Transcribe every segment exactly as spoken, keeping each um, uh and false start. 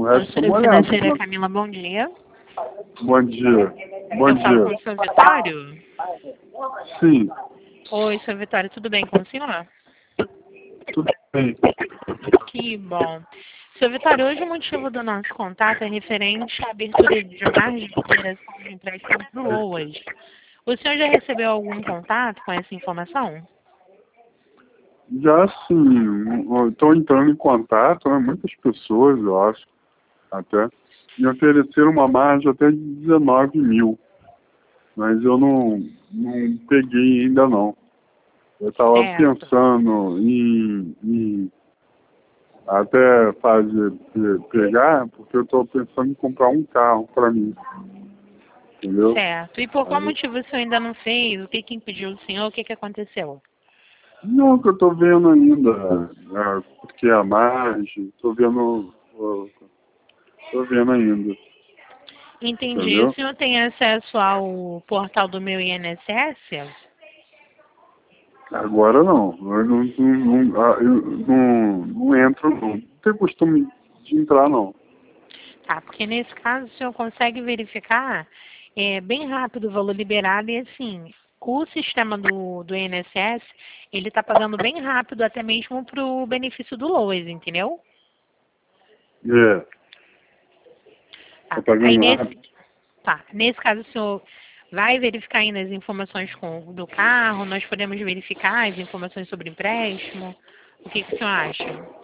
essa Consultoria mulher. Financeira Camila, bom dia. Bom dia. Bom Eu falo com dia. o senhor Vitório? Sim, Oi, senhor Vitório, tudo bem com o senhor? tudo bem. Que bom. Senhor Vitório, hoje o motivo do nosso contato é referente à abertura de margem de operação de empréstimo para o Loas. O senhor já recebeu algum contato com essa informação? Já sim, estou entrando em contato, né, muitas pessoas, eu acho, até, me ofereceram uma margem até de dezenove mil, mas eu não, não peguei ainda não. Eu estava Certo. pensando em, em até fazer, pe- pegar, porque eu estou pensando em comprar um carro para mim, entendeu? Certo. E por qual Aí, motivo o senhor ainda não fez? O que que impediu o senhor? O que que aconteceu? não, que eu estou vendo ainda, é, porque a margem, estou vendo, estou vendo ainda, Entendi. O entendeu? senhor tem acesso ao portal do meu I N S S? Agora não, eu não, não, não, ah, eu não, não entro, não. Não tenho costume de entrar, não. Tá, porque nesse caso o senhor consegue verificar é, bem rápido o valor liberado e assim, o sistema do, do I N S S, ele está pagando bem rápido até mesmo para o benefício do Loas, entendeu? É, Tá. tá Aí pagando nesse, rápido. tá, nesse caso o senhor vai verificar ainda as informações com, do carro, nós podemos verificar as informações sobre empréstimo. O que, que o senhor acha?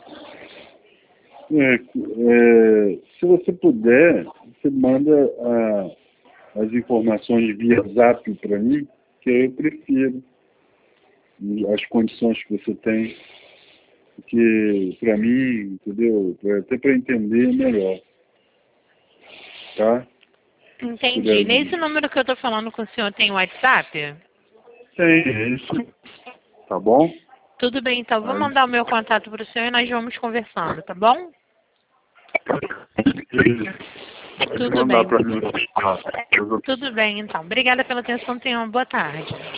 É, é, se você puder, você manda a, as informações via zap para mim, que eu prefiro. E as condições que você tem, porque para mim, entendeu? Pra- até para entender melhor, tá? Se Entendi. puder, Nesse número que eu estou falando com o senhor tem WhatsApp? tem isso, tá bom? Tudo bem, então. Vou Aí, mandar o meu contato para o senhor e nós vamos conversando, tá bom? pode Tudo mandar bem. para mim. Tá? Tudo bem, então. Obrigada pela atenção. Tenha uma boa tarde.